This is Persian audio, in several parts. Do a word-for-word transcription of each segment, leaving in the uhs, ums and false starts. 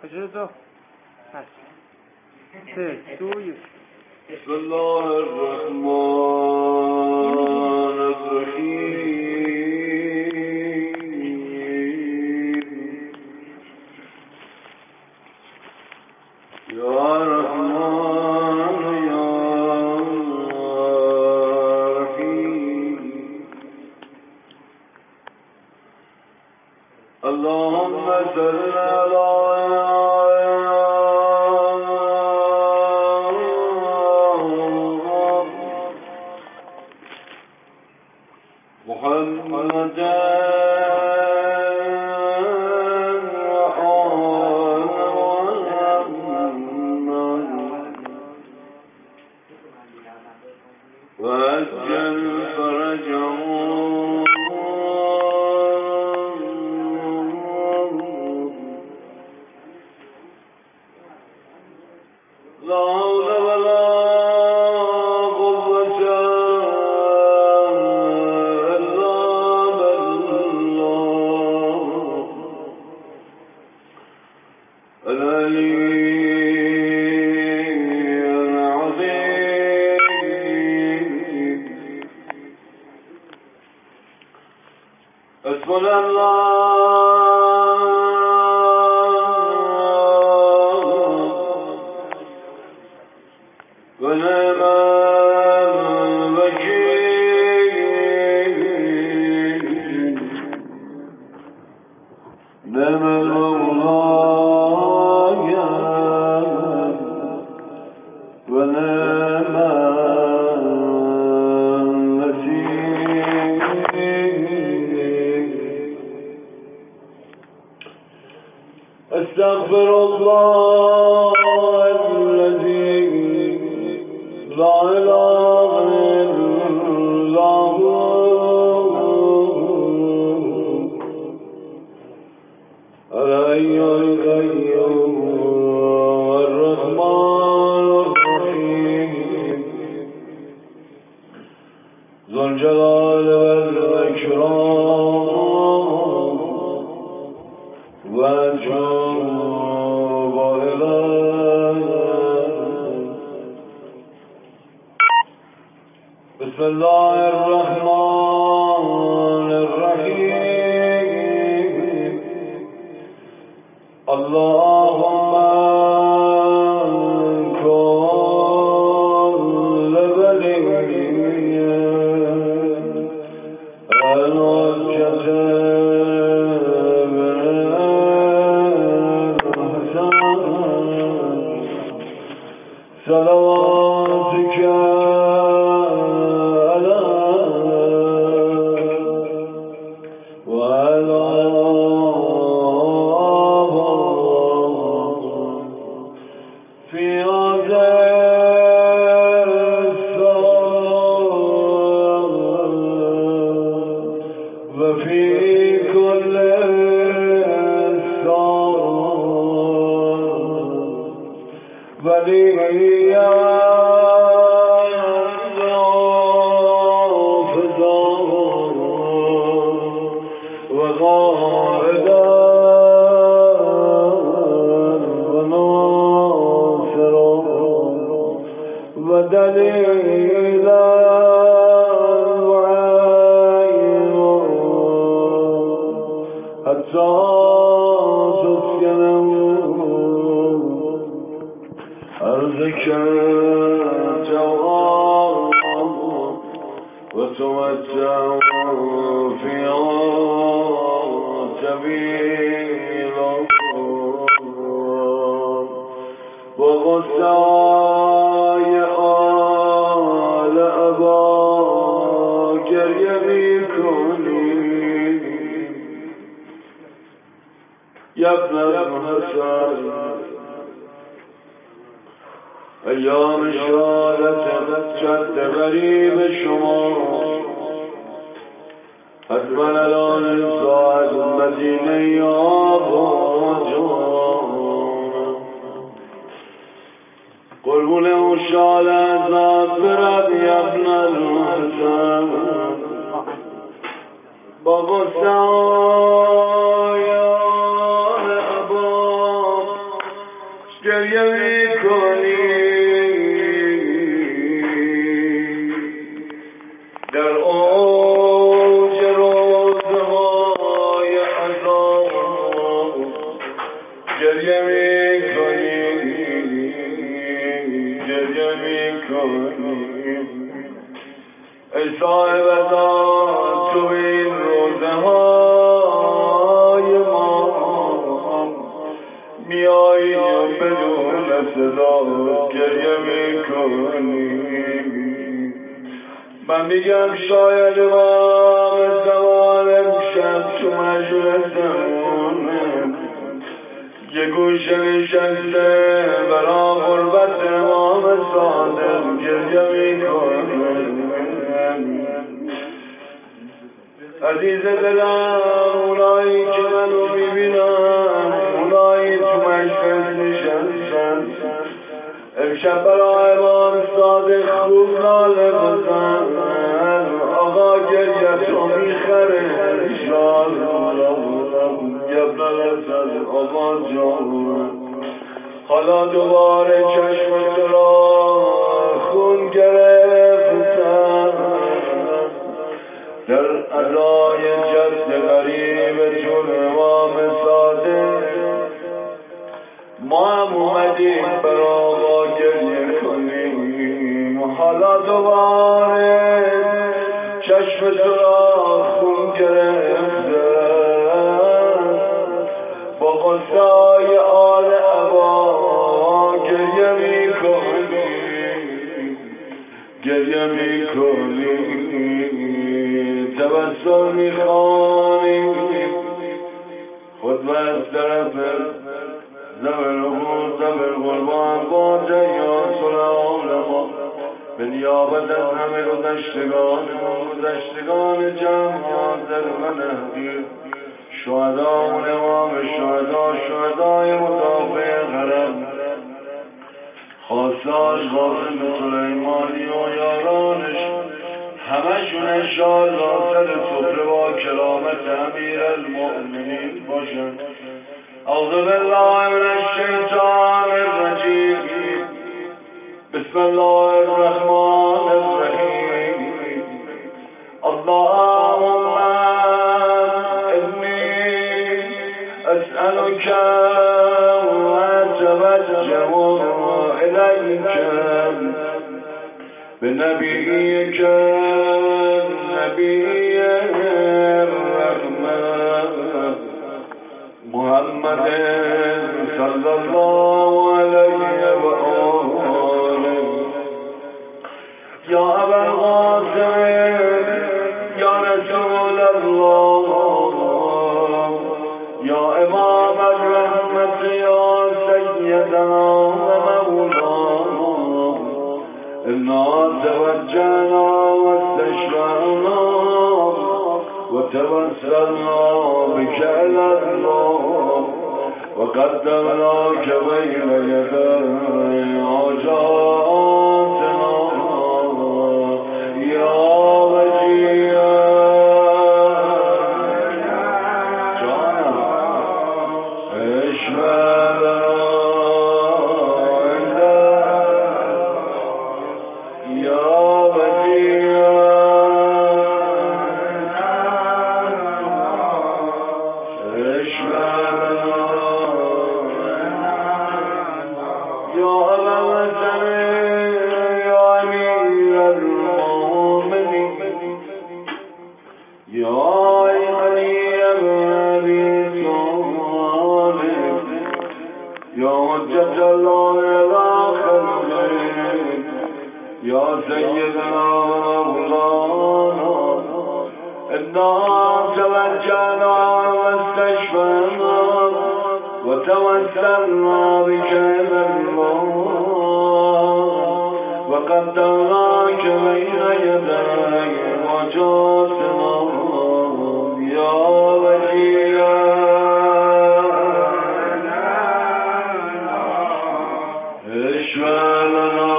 کجا دو هست سه دو یک بسم الله الرحمن الرحیم یا رحمان یا رحیم اللهم صل علی استغفر الله الذي لا اله الا هو الحي القيوم الرحمن الرحيم ذو الجلال والإكرام وأتوب إليه بسم الله الرحمن الرحيم اللهم كل ولي الحجة صلواتك عليه وعلى في هذا الصلاة وفي كل صلاة وليا وغائدا وناصرا ودليلا وعينا حتى تسكنه أرضك جواب وتمتع فيها سبيلا وغساي آل أباك يميكني يا ابن الحسن ایام شهادت جد غریب شما حتما الان ساعت مدینه آبا جان قربون اون شهادت برد یا ابن الحسن بابا سایان ابا گریه میکنی گریه میکنی ای صاحب ذات تو این روزه های ما میایی و بدون صدا گریه میکنی من میگم شاید امام زمان امشب تو مجلسمونه یه گوشه نشسته برا غربت امام صادق گریه میکنه عزیز دلم اونایی که منو میبینن اونایی تو مجلس نشستن امشب برای امام صادق خوب ناله بزن آقا گریه تو میخره انشاءالله یبن الحسن آقا جان حالا دوباره چشم تو را خون گرفتن در ادای جد غریب چون امام صادق ما هم اومدیم بر آقا گریه کنیم حالا دوباره چشم تو را خون گرفته با قصای آل عبا گریه میکنی گریه میکنی تبسم میخوانی خود بست طرف زبر خود زبر قربان با جیان سلام ما به نیابت از همه گذشتگان گذشتگان جمع حاضر و نهدیر شهدا و امام شهدا شهدای مدافع حرم خاصاش قاسم سلیمانی و یارانش همشون انشاءالله سر سفره با کرامت امیر المؤمنین باشن. اعوذ بالله من الشیطان الرجیم بسم الله الرحمن الرحیم اللهم انی اسألك واتوجه الیک بنبیک نبی الرحمة محمد صلی الله علیه و آله یا ابا القاسم یا رسول الله یا امام الرحمة یا سیدنا و مولانا انا توجهنا واستشفعنا وتوسلنا بك إلى الله وقدمناك بين يدي حاجاتنا يا وجيها جانا اشفع لنا يا وجيها يا سيدنا مولانا إنا توجهنا واستشفعنا وتوسلنا بك إلى الله وقدمناك بين يدي حاجاتنا يا وجيها اشفع لنا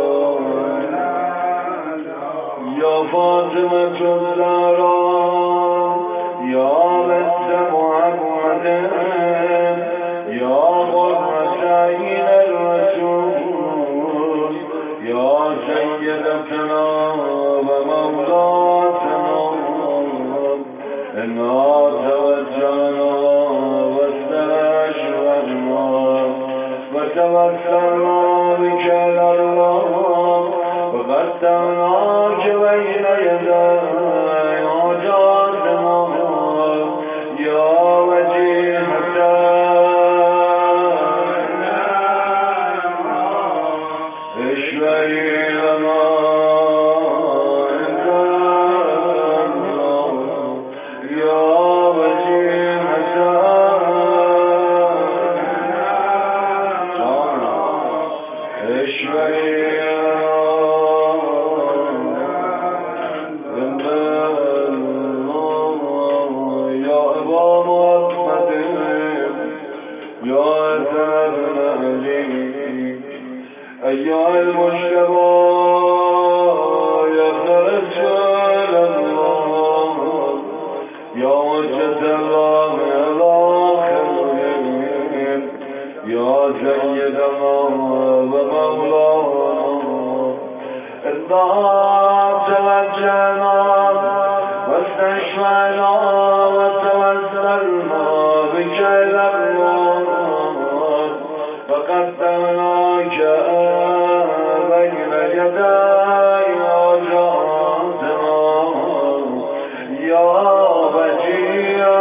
فاطمة الزهراء یا المجتبی یا رسول الله یا حجت الله الاخرین یا سیدنا و مولانا انا توجهنا واستشفعنا وتوسلنا بك الى الله وقدمناك بين يدي حاجاتنا يا بديع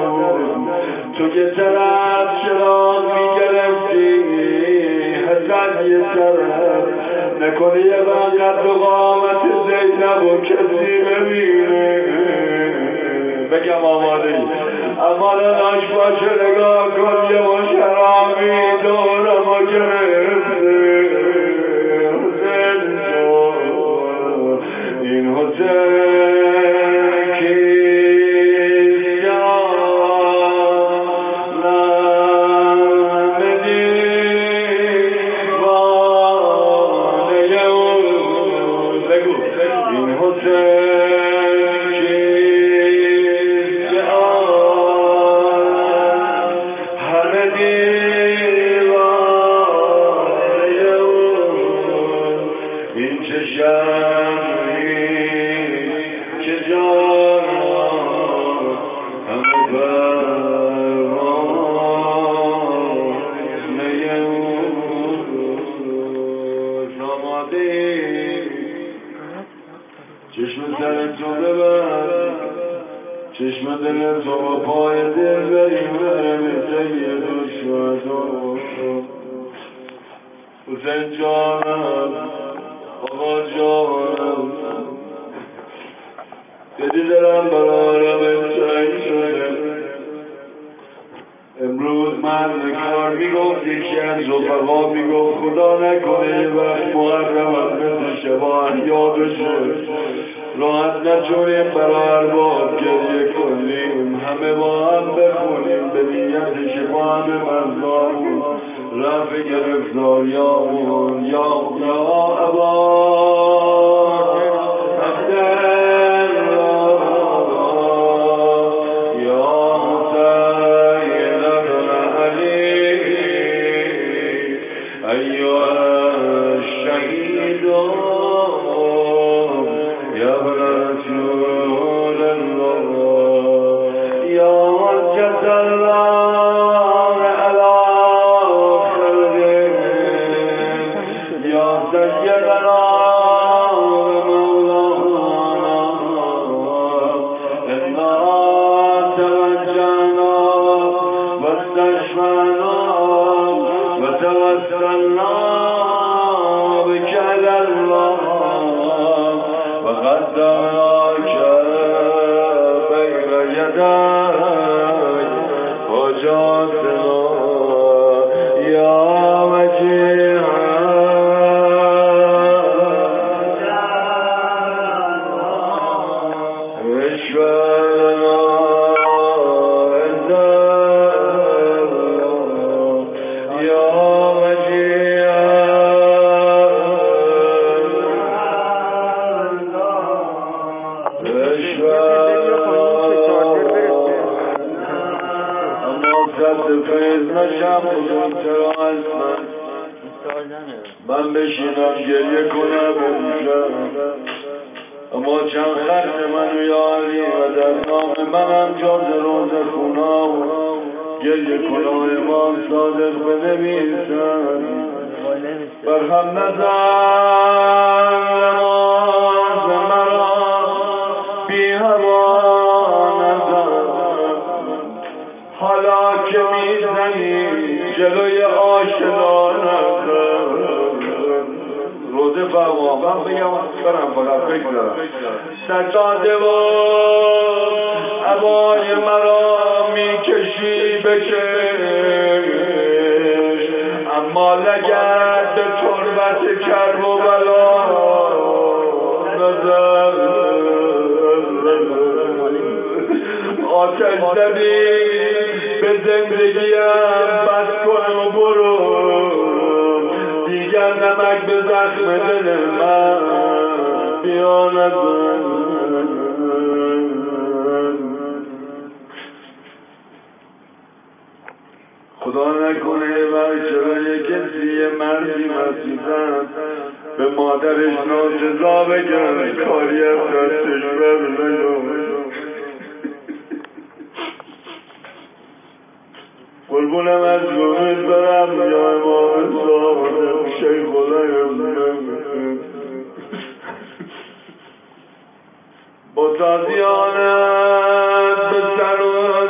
تو که طرف چراغ می گرفتی حسن یه طرف نکنه یه وقت و قامت زینب و کسی ببینه بگم آماده ای اما ناش باشه نگاه کن یه مشرامی دورم و گرفته حسین تو این حسین چشم سر تو ببر چشم دل تو با پای دل بریم برم سید و شهدا حسین جانم آقا جانم دیدی دلم برارم سنگ شده امروز من کار میگفت یکی از رفقا میگفت خدا نکنه یه وقت محرمت مثل شبا احیا بشه راحت نتونیم برای ارباب گریه کنیم همه با هم بخونیم به نیت شفا همه مزدامون رفع گرفتاریامون یا یا ابا من بشینم گریه کنم امشب اما چند خط منو یاری و در نام منم جاز روز خونام گریه کنم امام صادق بنویسم برهم نزن نماز مرا بی هوا نزن حالا که میزنی جلوی آشنا نزن روزه فرما من بگم برم فقط بگذارم سجاده و عبای مرا میکشی بکش اما لگد به تربت کرب و بلا نزن آتش زدی به زندگیم بس کن و برو دیگر نمک به زخم دل من بیا نزن خدا نکنه برچه یک کسی مردی مسیحن به مادرش ناسزا بگن کاری از دستش بر نیامد قربونم از گوهد برم یا امام صادق شیخ خدایم با تازیانت به سر و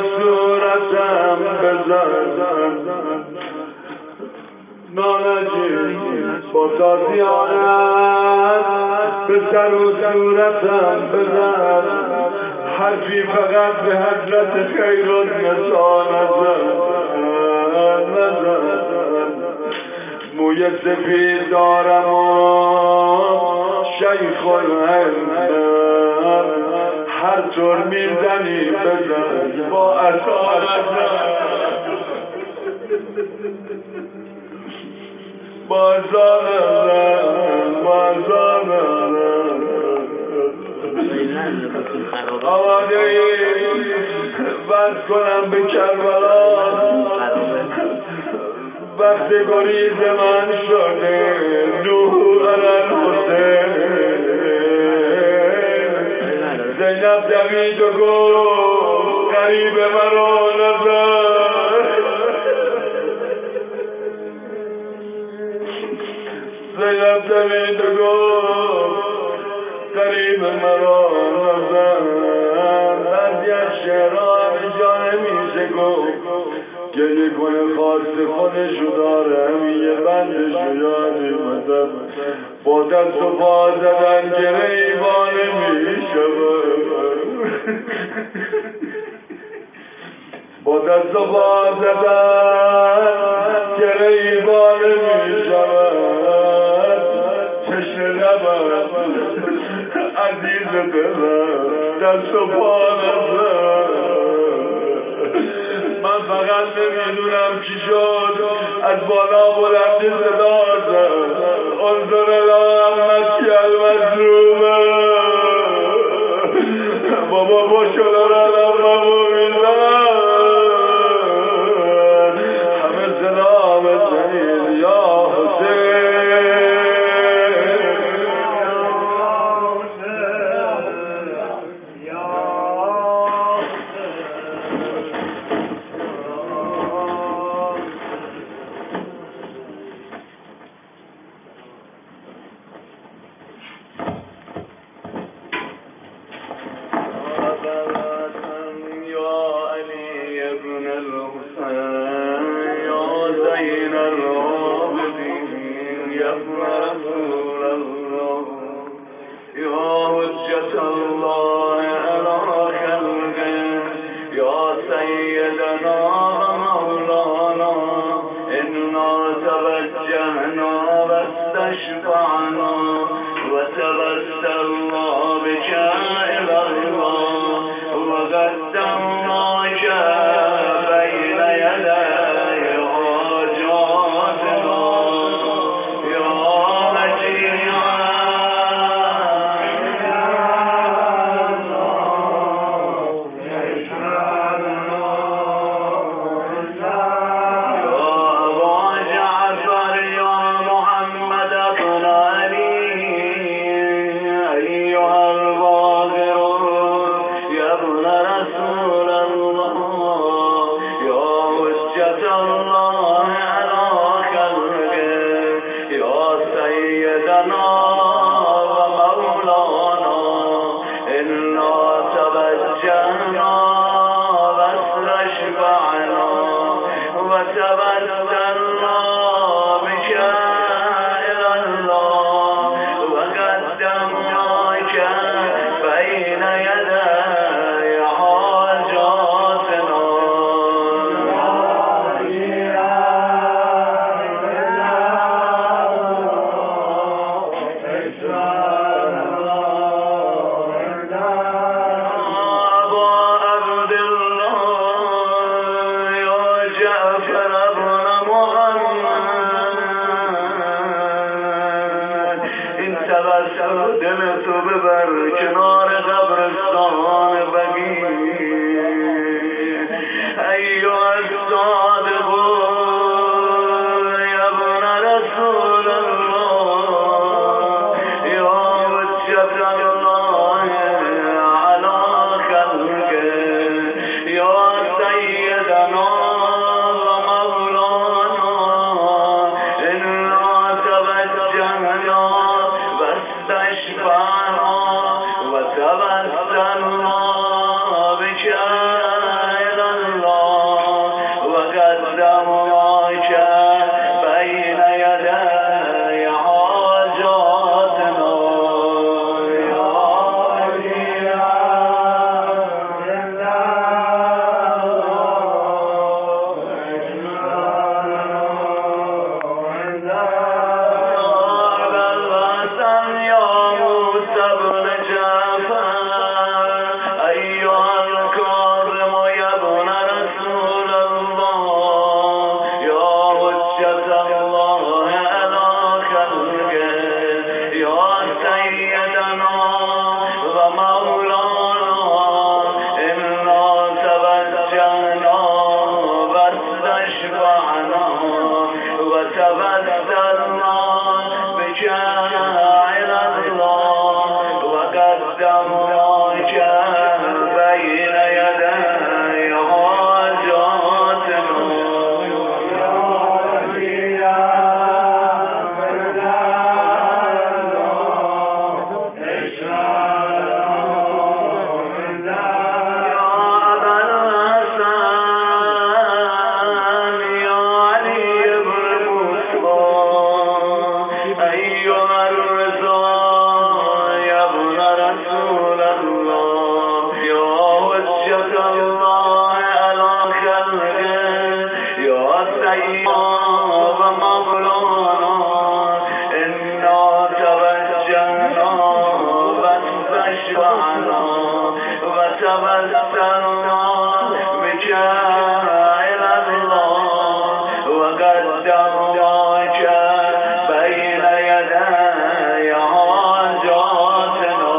صورتم بزن نانجی با تازیانت به سر و صورتم بزن، حرفی فقط به حضرت خیرات نسا نزن نزن. موی سفید دارم و شیخ الهندم، هر طور میزنی بزن با عصا نزن با عصا نزن با عصا نزن. آماده ای بس کنم به کربلا، وقت گریز من شده نور الحسین. زینب دوید و گفت قریب مرا نزن، زینب دوید و گفت قریب مرا نزن. بعضی از شعران جا نمیشه گفت، گریه کنه خواست خودشو داره، یه بندشو یادی مدم با دست و پا زدن گره ایوان میشه، با دست و پا زدن گره ایوان میشه. چشم لبم عزیز دلم دست و پا نزن. من فقط نمیدونم چی شد، از بالا بلند صدا زد انظر الامتی المظلومه. بابا با شلال علمم و میزن، همه سلام زنید یا حسین. جعفر سيدنا ومولانا إنا توجهنا واستشفعنا وتوسلنا بك إلى الله وقدرناك بين يدي حاجاتنا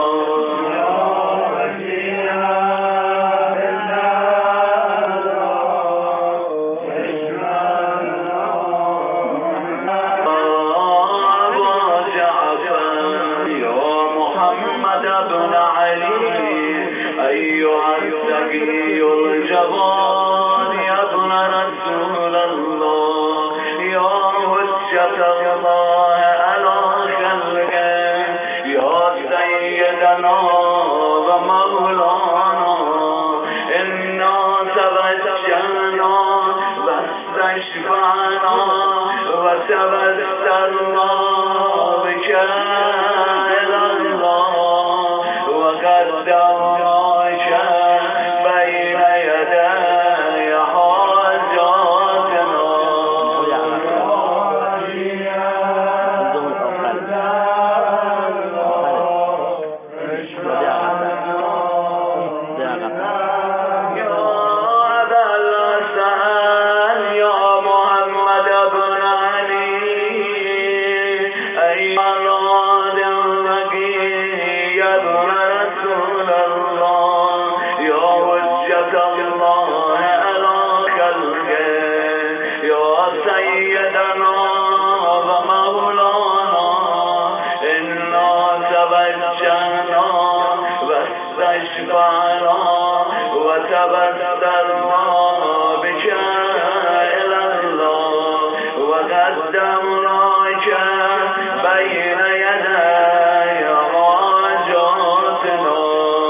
بن علي أيها التقي الجواد يا ابن رسول الله يا حجة الله على خلقه يا سيدنا ومولانا إنا توجهنا واستشفعنا وتوسلنا بك وقدرناك بين يدي حاجاتنا يا أبا الحسن يا محمد بن علي أيها الواد الرقي يا ابن رسول الله يا حجة الله على خلقه يا سيدنا ومولانا إنا توجهنا واستشفعنا وتوسلنا بك إلى الله وقدمناك بين يدي حاجاتنا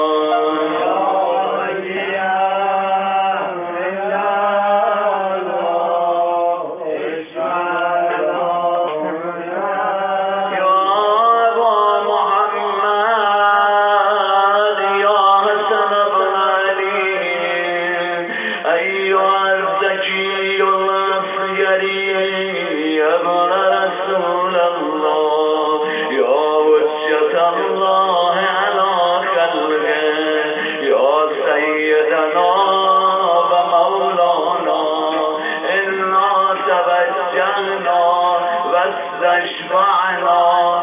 أيها الزكي الأصغري يا ابن رسول الله يا حجة الله على خلقه يا سيدنا ومولانا إنا توجهنا واستشفعنا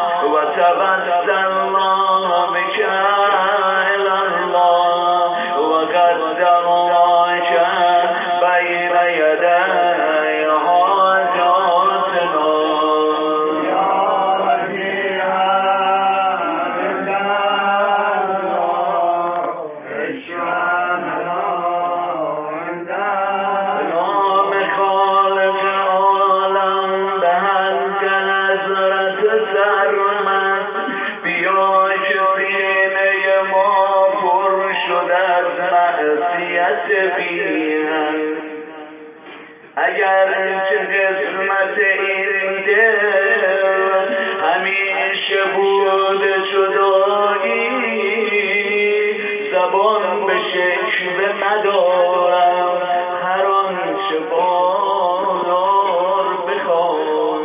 وتوسلنا بك إلى الله وقدرناك بين يدي حاجاتنا يا ربيع الله اشفعنا نام خالق عالم به حضرت سرمد بیا که سینه ما پر شد از معصیت بی‌حد اگر چه قسمت این دل همیشه بود جدایی زبان به شکوه ندارم هر آنچه بازار بخوام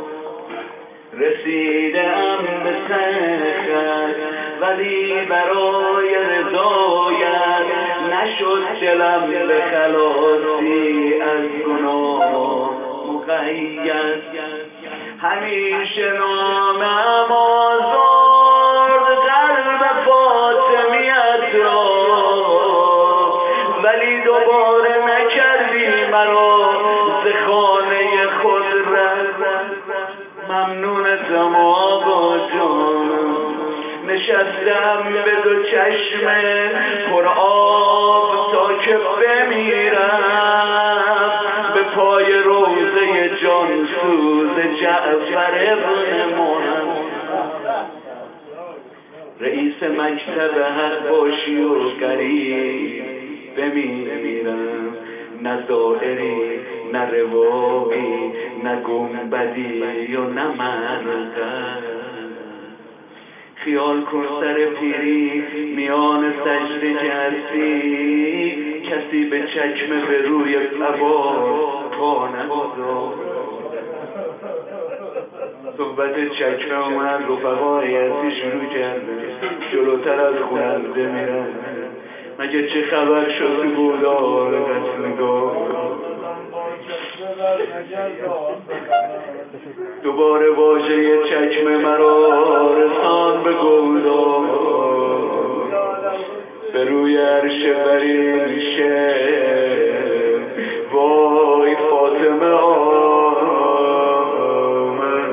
رسیدم به سخت ولی برای رضایت نشد دلم به خلاصی از گناه مقید همیشه نامم آزرد قلب فاطمیت را ولی دوباره نکردی مرا ز خانه خود رد ممنونتم آقا جان نشستم به دو چشم پر آب تا که بمیرم به پای روضه جانسوز جعفر ابن محمد رئیس مکتب حق باشی و قریب بمیرم نه دائری نه رواقی نه گنبدی و نه مرقد خیال کن سر پیری میان سجده که هستی کسی به چکمه به روی قبا خانه صحبت چکمه اومد رفقای ازی شروع کرده جلوتر از خوننده میرن مگه چه خبر شد تو بودار قصدگاه دوباره واژه چکمه مرا رسان به گودار به روی عرش بریشه وای فاطمه آمد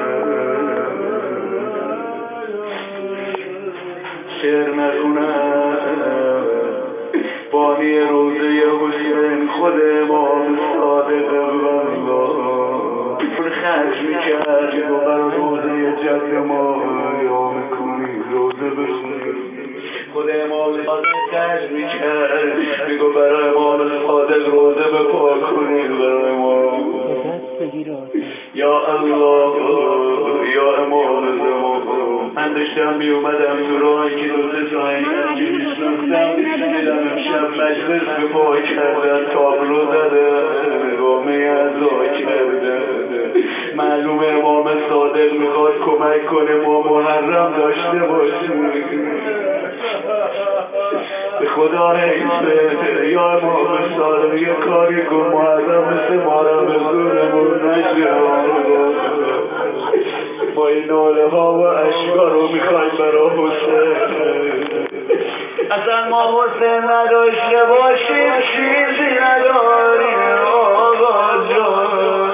شعر نخونم بانی روزه حسین خود امام صادق والله خرج میکرد و برای روزه جد ما یا میکنی روزه بخونی خود امام صادق خرج میکرد میگو برای امام صادق روزه بپا کنید برای امام یا الله یا امام زمان من داشتم می اومدم تو راهی که دو سه ساعتی که میشناختم دیدم امشب مجلس به پا کردن تابلو زده نگامه ازا کردن معلوم امام صادق میخواد کمک کنه ما محرم داشته باشیم به خدا حیفه یا امام صادق یه کاری کن محرم مثل محرم زورمون نشه با این ناله ها و اشکا رو میخوایم برا حسین اصلا ما حسین نداشته باشیم چیزی نداریم آقا جان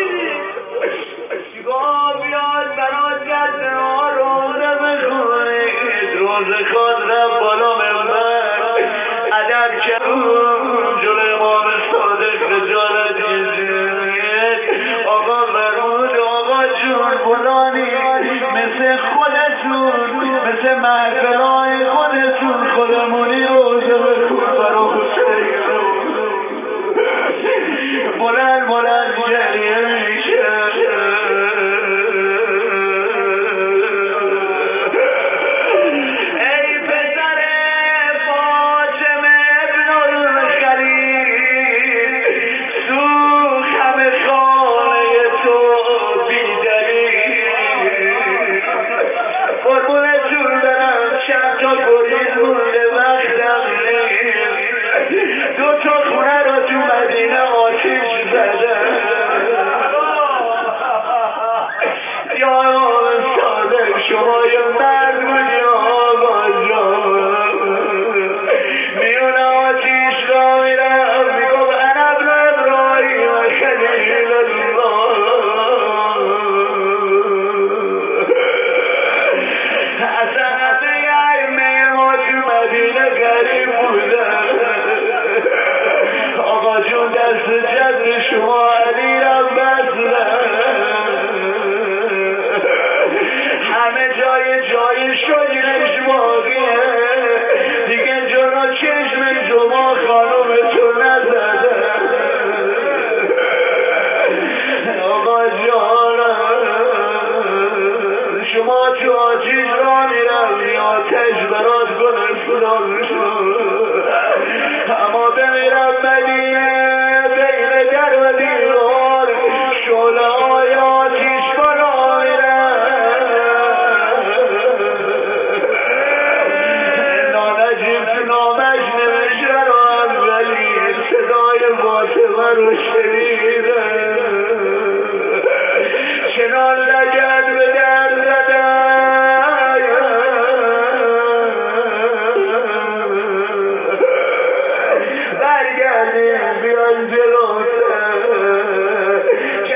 چیگاه بیاد برا جد ما روزه بخونید روزه خود رب بالا منبر ادب کرون جلو امام صادق رجالت جزید آقا فرمود آقا جون بلانی مثل خودتون مثل محفلای خودتون خودمونی روزه بخون برا حسین بلند بلند گریه میشه شما